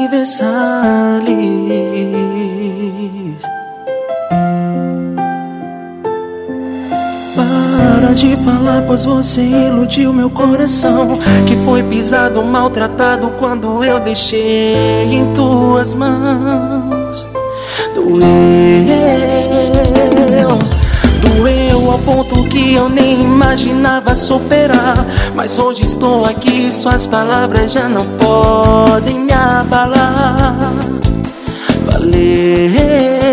Universalis. Para de falar, pois você iludiu meu coração, que foi pisado, maltratado quando eu deixei em tuas mãos. Doeu ao ponto que eu nem imaginava superar. Mas hoje estou aqui, suas palavras já não podem me abalar. Valeu.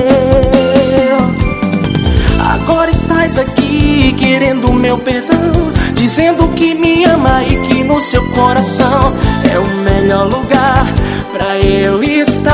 Agora estás aqui querendo meu perdão, dizendo que me ama e que no seu coração é o melhor lugar pra eu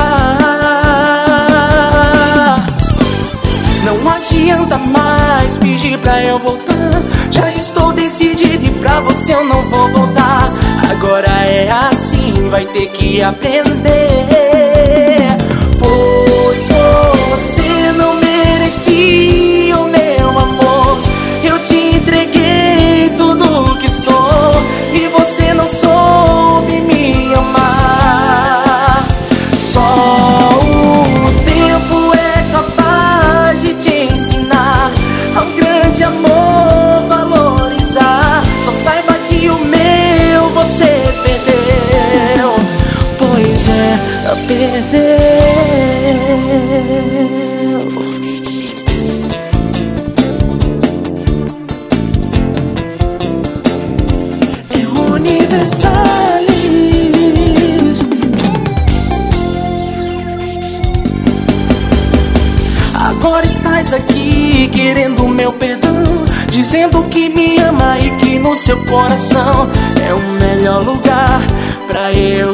estar. Não adianta mais pedir pra eu voltar, já estou decidido e pra você eu não vou voltar. Agora é assim, vai ter que aprender, pois você não merecia o meu amor. Eu te entreguei tudo o que sou e você não soube me amar. Só o tempo é capaz de te ensinar a um grande amor valorizar. Só saiba que o meu você perdeu, pois perdeu. Universalis. Agora estás aqui querendo meu perdão, dizendo que me ama e que no seu coração é o melhor lugar pra eu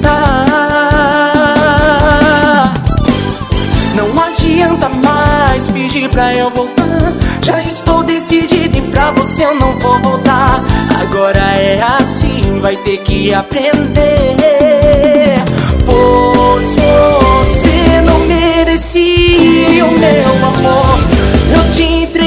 estar. Não adianta mais pedir pra eu voltar, já estou decidido e pra você eu não vou voltar. Agora é assim, vai ter que aprender, pois você não merecia o meu amor. Eu te entreguei